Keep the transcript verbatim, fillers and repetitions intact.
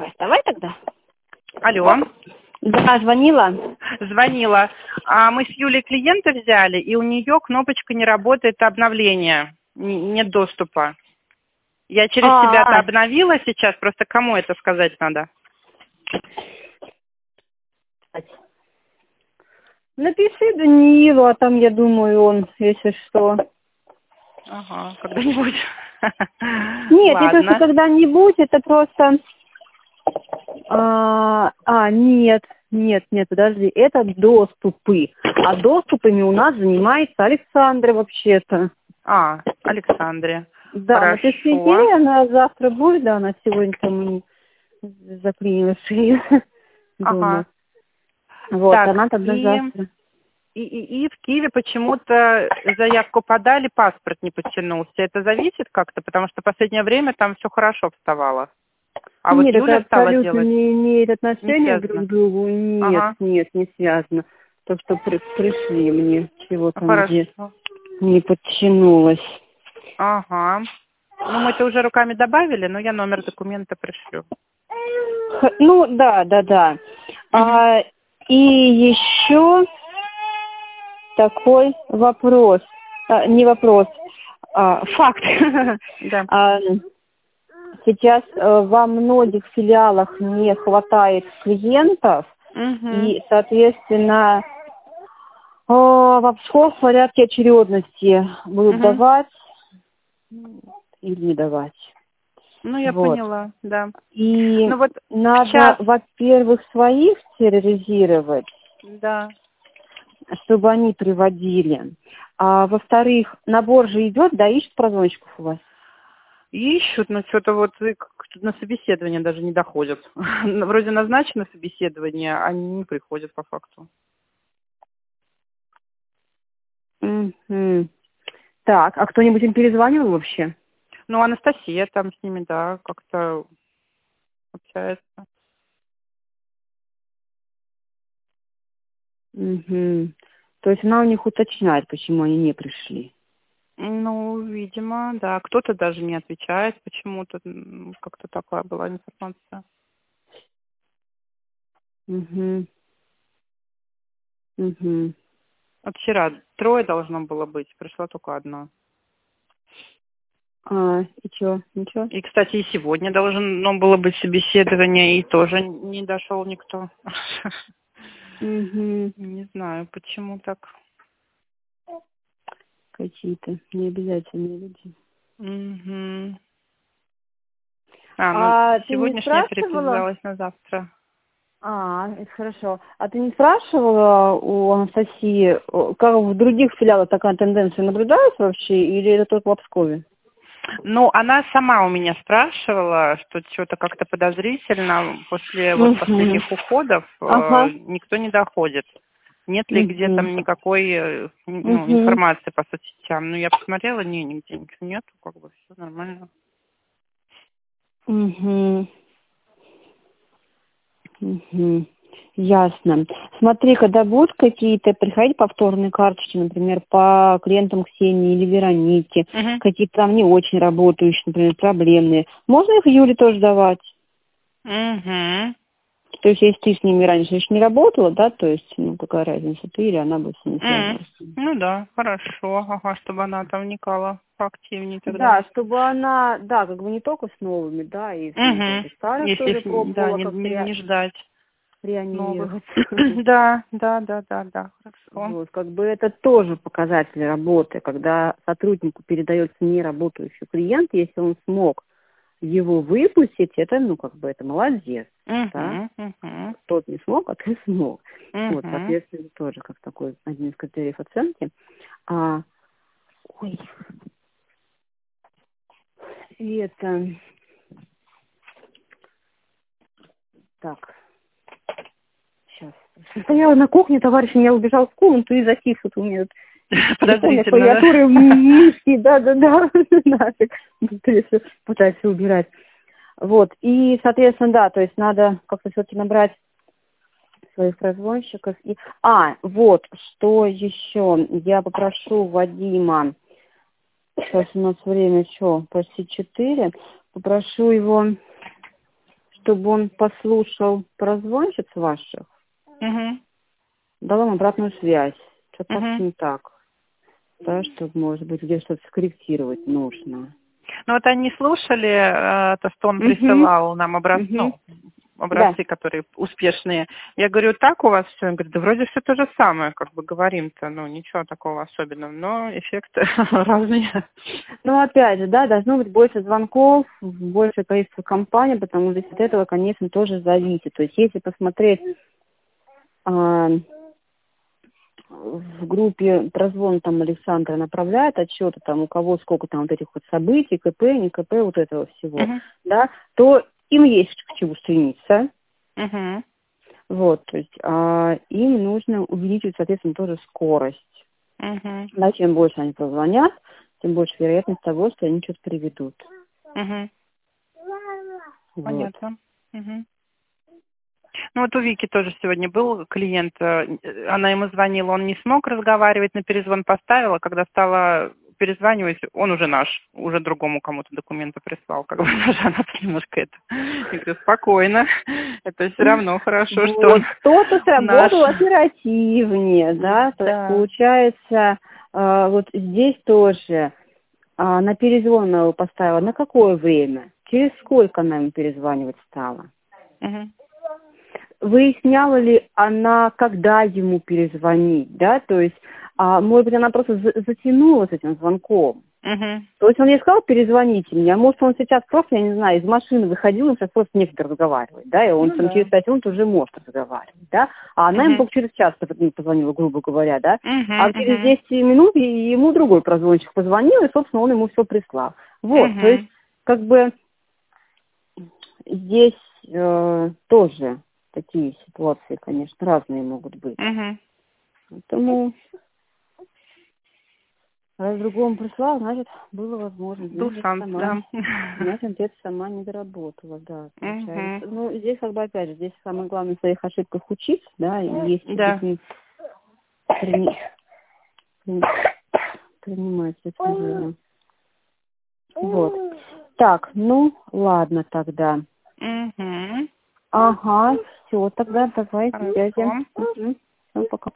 Давай, вставай тогда. Алло. Да, звонила. Звонила. А мы с Юлей клиента взяли, и у нее кнопочка не работает обновления. Н- Нет доступа. Я через А. себя-то обновила сейчас, просто кому это сказать надо? Напиши Даниилу, а там, я думаю, он, если что. Ага, когда-нибудь. Нет, это Ладно. что когда-нибудь, это просто... А, а, нет, нет, нет, подожди, это доступы. А доступами у нас занимается Александра вообще-то. А, Александре. Да, Хорошо. напиши ей, она завтра будет, да, она сегодня там заклинилась дома. Ага. Вот, Так, она тогда и, завтра. и, и, и в Киеве почему-то заявку подали, паспорт не подтянулся. Это зависит как-то? Потому что в последнее время там все хорошо вставало. А вот Нет, Юля это стала абсолютно делать? не имеет Не отношения друг связано. к другу. Нет, Ага. нет, не связано. То, что при- пришли мне, чего там Хорошо. где не подтянулось. Ага. Ну, мы это уже руками добавили, но я номер документа пришлю. Х- Ну, да, да, да. А, и еще такой вопрос. А, не вопрос, а факт. Да. А, Сейчас э, во многих филиалах не хватает клиентов, Угу. и, соответственно, э, в обход в порядке очередности будут Угу. давать или не давать. Ну, я Вот. поняла, да. И Ну, вот надо, сейчас, во-первых, своих терроризировать, да. чтобы они приводили. А во-вторых, набор же идет, да, ищут прозвонщиков у вас? Ищут, но что-то вот и к- на собеседование даже не доходят. Вроде назначено собеседование, а они не приходят по факту. Мгм. Так, а кто-нибудь им перезванивал вообще? Ну, Анастасия там с ними, да, как-то общается. Мгм. То есть она у них уточняет, почему они не пришли. Ну, видимо, да. Кто-то даже не отвечает почему-то. М, Как-то такая была информация. Угу. Угу. Вот вчера трое должно было быть, пришла только одна. А, и чё? Ничего? И, кстати, и сегодня должно было быть собеседование, и тоже не дошел никто. Угу. Не знаю, почему так. Какие-то необязательные люди. Мгм. А, ну, А ты не сегодняшняя спрашивала? переписалась на завтра. А, это хорошо. А ты не спрашивала у Анастасии, о, как в других филиалах такая тенденция наблюдается вообще, или это только в Пскове? Ну, она сама у меня спрашивала, что что-то как-то подозрительно после вот Угу. последних уходов э, Ага. никто не доходит. Нет ли где Угу. там никакой э, ну, Угу. информации по соцсетям? Ну, я посмотрела, не, нигде ничего нету, как бы все нормально. Угу. Угу. Ясно. Смотри, когда будут какие-то приходить повторные карточки, например, по клиентам Ксении или Вероники, Угу. какие-то там не очень работающие, например, проблемные, можно их Юле тоже давать? Угу. То есть, если ты с ними раньше еще не работала, да, то есть, ну, какая разница, ты или она бы с ними М, связалась. Ну да, хорошо, ага, чтобы она там вникала поактивнее тогда. Да, чтобы она, да, как бы не только с новыми, да, и ну, как Угу. бы старых Если тоже их, да, пробовала не, как-то не, ре- не ждать новых. реанимировать. Да, да, да, да, да, хорошо. Вот, как бы это тоже показатель работы, когда сотруднику передается неработающий клиент, если он смог его выпустить, это, ну, как бы, это молодец, да. Угу, угу, Тот не смог, а ты смог. Вот, угу. соответственно, тоже как такой один из критериев оценки. А, ой, и это, так, сейчас. Стояла на кухне, товарищ меня убежал в комнату и затих вот у меня телефон, Подозрительно, да? клавиатуры, мышки, да-да-да, нафиг, быстрее всё пытается убирать. Вот, и, соответственно, да, то есть надо как-то все-таки набрать своих прозвонщиков. И... А, вот, что еще, я попрошу Вадима, сейчас у нас время, что, почти четыре, попрошу его, чтобы он послушал прозвонщиц ваших, Угу. дал вам обратную связь. Что-то Угу. как-то не так. Да, чтобы, может быть, где что-то скорректировать нужно. Ну вот они слушали э, то, что он Угу. присылал нам образ... Угу. ну, образцы, Да. которые успешные. Я говорю, так у вас все? Он говорит, да вроде все то же самое, как бы говорим-то, ну ничего такого особенного, но эффекты разные. Ну, опять же, да, должно быть больше звонков, больше количество компаний, потому что от этого, конечно, тоже зависит. То есть, если посмотреть а, в группе прозвон, там Александра направляет отчеты, там у кого сколько там вот этих вот событий, КП, не КП, вот этого всего, Uh-huh. да, то им есть к чему стремиться. Uh-huh. Вот, то есть а, им нужно увеличить, соответственно, тоже скорость. Uh-huh. Да, чем больше они позвонят, тем больше вероятность того, что они что-то приведут. Uh-huh. Вот. Понятно. Uh-huh. Ну вот у Вики тоже сегодня был клиент, она ему звонила, он не смог разговаривать, на перезвон поставила, когда стала перезванивать, он уже наш, уже другому кому-то документы прислал, как бы даже она немножко это, я говорю, спокойно, это все равно хорошо, вот, что он кто-то сработал наш. оперативнее, да, то Да. есть получается, э, вот здесь тоже э, на перезвон она его поставила, на какое время, через сколько она ему перезванивать стала? Угу. Выясняла ли она, когда ему перезвонить, да, то есть, а, может быть, она просто за- затянула с этим звонком. Угу. То есть он ей сказал, перезвоните мне, а может, он сейчас просто, я не знаю, из машины выходил, он сейчас просто некогда разговаривать, да, и он Ну, там да. через пять минут уже может разговаривать, да, а она Угу. ему только через час позвонила, грубо говоря, да, Угу. а через Угу. десять минут и ему другой прозвонщик позвонил, и, собственно, он ему все прислал. Вот, то есть, Угу. как бы, здесь э, тоже такие ситуации, конечно, разные могут быть. Угу. Поэтому, раз другому прислал, значит, было возможно. Был Значит, шанс, сама, да. значит, где-то сама не доработала, да, получается. Угу. Ну, здесь, как бы, опять же, здесь самое главное в своих ошибках учиться, да, и если Да. не при- при- принимать это дело. Вот. Так, ну, ладно тогда. Угу. Ага, все, тогда давайте связи. Хорошо. Угу. Всем пока.